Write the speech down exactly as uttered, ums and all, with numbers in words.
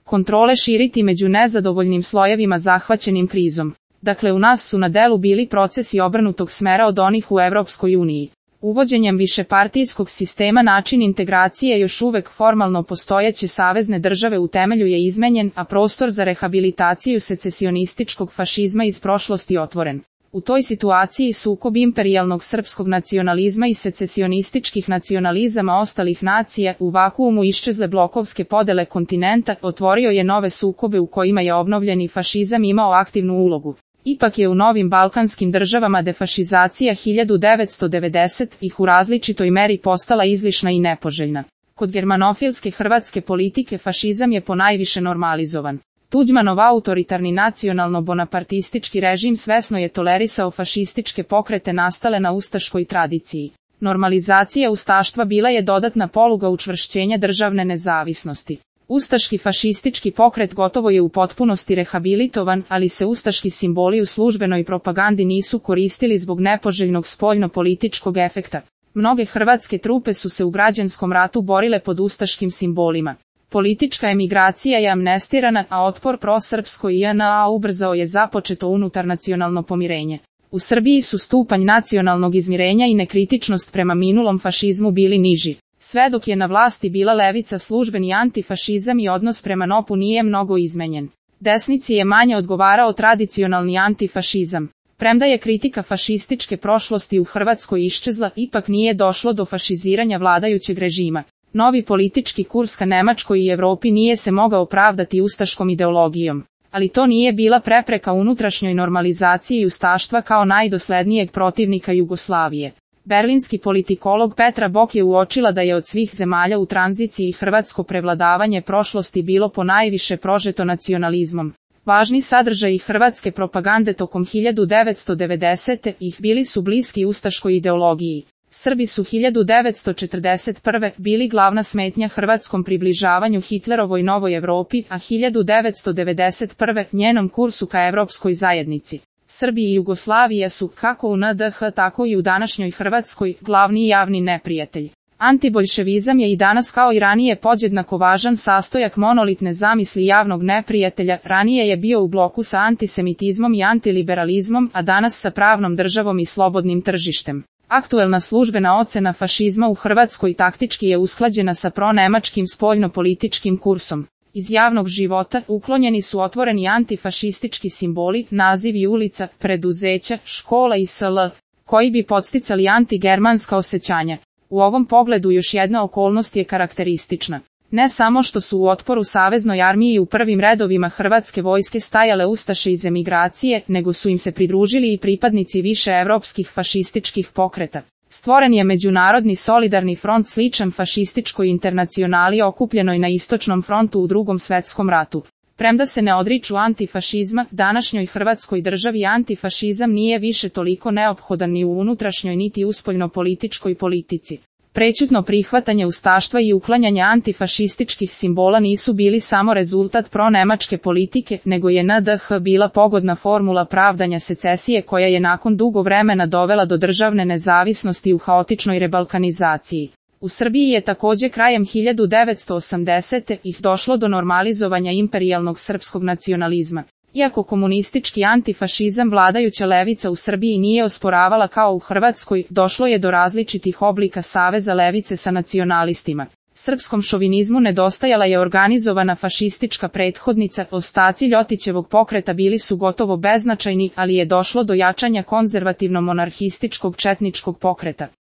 kontrole širiti među nezadovoljnim slojevima zahvaćenim krizom. Dakle, u nas su na delu bili procesi obrnutog smera od onih u Evropskoj uniji. Uvođenjem višepartijskog sistema način integracije još uvek formalno postojeće savezne države u temelju je izmenjen, a prostor za rehabilitaciju secesionističkog fašizma iz prošlosti otvoren. U toj situaciji sukob imperijalnog srpskog nacionalizma i secesionističkih nacionalizama ostalih nacija u vakuumu iščezle blokovske podele kontinenta otvorio je nove sukobe u kojima je obnovljeni fašizam imao aktivnu ulogu. Ipak je u novim balkanskim državama defašizacija hiljadu devetsto devedesetih u različitoj meri postala izlišna i nepoželjna. Kod germanofilske hrvatske politike fašizam je ponajviše normalizovan. Tuđmanov autoritarni nacionalno-bonapartistički režim svesno je tolerisao fašističke pokrete nastale na ustaškoj tradiciji. Normalizacija ustaštva bila je dodatna poluga učvršćenja državne nezavisnosti. Ustaški fašistički pokret gotovo je u potpunosti rehabilitovan, ali se ustaški simboli u službenoj propagandi nisu koristili zbog nepoželjnog spoljno-političkog efekta. Mnoge hrvatske trupe su se u građanskom ratu borile pod ustaškim simbolima. Politička emigracija je amnestirana, a otpor prosrpskoj I N A ubrzao je započeto unutarnacionalno pomirenje. U Srbiji su stupanj nacionalnog izmirenja i nekritičnost prema minulom fašizmu bili niži. Sve dok je na vlasti bila levica, službeni antifašizam i odnos prema N O P-u nije mnogo izmenjen. Desnici je manje odgovarao tradicionalni antifašizam. Premda je kritika fašističke prošlosti u Hrvatskoj iščezla, ipak nije došlo do fašiziranja vladajućeg režima. Novi politički kurs ka Nemačkoj i Evropi nije se mogao pravdati ustaškom ideologijom. Ali to nije bila prepreka unutrašnjoj normalizaciji ustaštva kao najdoslednijeg protivnika Jugoslavije. Berlinski politikolog Petra Bok je uočila da je od svih zemalja u tranziciji hrvatsko prevladavanje prošlosti bilo ponajviše prožeto nacionalizmom. Važni sadržaji hrvatske propagande tokom hiljadu devetsto devedesetih bili su bliski ustaškoj ideologiji. Srbi su hiljadu devetsto četrdeset prve bili glavna smetnja hrvatskom približavanju Hitlerovoj novoj Evropi, a hiljadu devetsto devedeset prve njenom kursu ka Evropskoj zajednici. Srbi i Jugoslavija su, kako u N D H tako i u današnjoj Hrvatskoj, glavni javni neprijatelj. Antiboljševizam je i danas kao i ranije podjednako važan sastojak monolitne zamisli javnog neprijatelja, ranije je bio u bloku sa antisemitizmom i antiliberalizmom, a danas sa pravnom državom i slobodnim tržištem. Aktuelna službena ocena fašizma u Hrvatskoj taktički je usklađena sa pronemačkim spoljnopolitičkim kursom. Iz javnog života uklonjeni su otvoreni antifašistički simboli, nazivi ulica, preduzeća, škola i sl, koji bi podsticali antigermanska osjećanja. U ovom pogledu još jedna okolnost je karakteristična. Ne samo što su u otporu Saveznoj armiji u prvim redovima hrvatske vojske stajale ustaše iz emigracije, nego su im se pridružili i pripadnici više evropskih fašističkih pokreta. Stvoren je međunarodni solidarni front sličan fašističkoj internacionali okupljenoj na istočnom frontu u Drugom svetskom ratu. Premda se ne odriču antifašizma, današnjoj Hrvatskoj državi antifašizam nije više toliko neophodan ni u unutrašnjoj niti u spoljnopolitičkoj politici. Prećutno prihvatanje ustaštva i uklanjanje antifašističkih simbola nisu bili samo rezultat pronemačke politike, nego je N D H bila pogodna formula pravdanja secesije koja je nakon dugo vremena dovela do državne nezavisnosti u haotičnoj rebalkanizaciji. U Srbiji je također krajem hiljadu devetsto osamdesetih došlo do normalizovanja imperijalnog srpskog nacionalizma. Iako komunistički antifašizam vladajuća levica u Srbiji nije osporavala kao u Hrvatskoj, došlo je do različitih oblika saveza levice sa nacionalistima. Srpskom šovinizmu nedostajala je organizovana fašistička prethodnica, ostaci Ljotićevog pokreta bili su gotovo beznačajni, ali je došlo do jačanja konzervativno-monarhističkog četničkog pokreta.